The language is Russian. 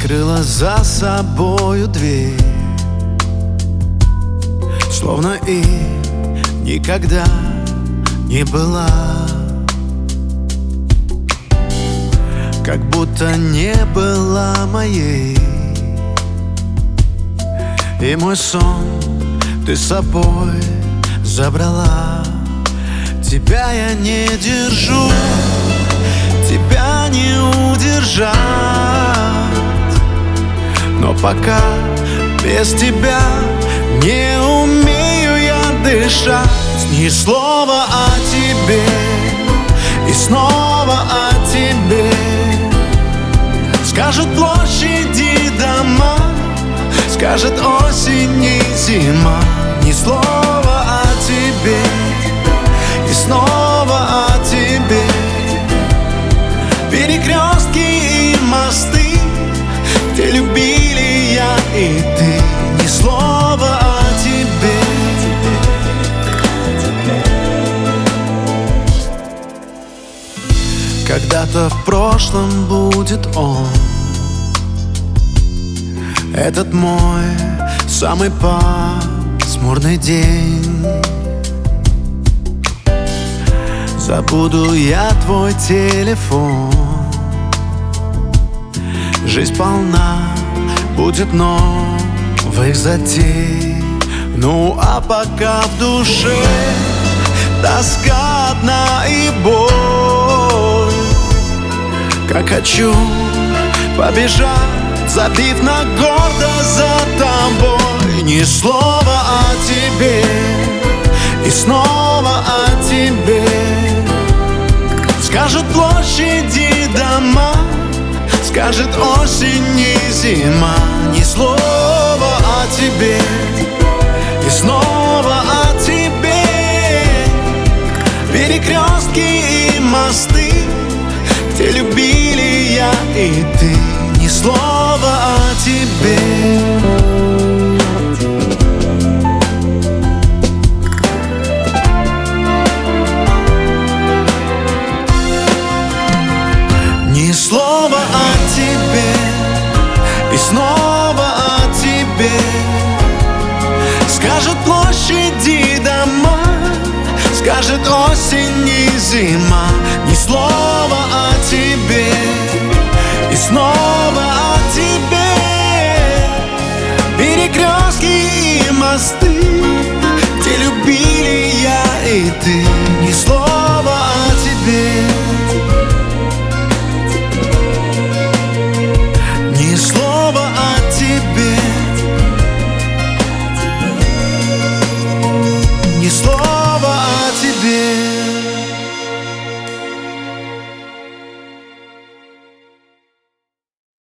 закрыла за собою дверь, словно и никогда не была, как будто не была моей. И мой сон ты с собой забрала. Тебя я не держу, тебя не удержать, но пока без тебя не умею я дышать. Ни слова о тебе и снова о тебе. Скажут площади, дома, скажет осень и зима. Ни слова о тебе и снова о тебе. Перекрестки и мосты, где любили я и ты. Ни слова о тебе. Когда-то в прошлом будет он, этот мой самый пасмурный день. Забуду я твой телефон. Жизнь полна будет новых затей. Ну а пока в душе тоска одна и боль, как хочу побежать, забив на гордость за тобой. Ни слова о тебе и снова о тебе. Скажут площади, дома, скажет осень и зима. Ни слова о тебе и снова о тебе. Перекрестки и мосты, где любили я и ты. Ни слова о тебе. Ни слова о тебе и снова о тебе. Скажут площади, дома, скажет осень и зима. Ни слова о тебе и снова о тебе. Перекрестки и мосты,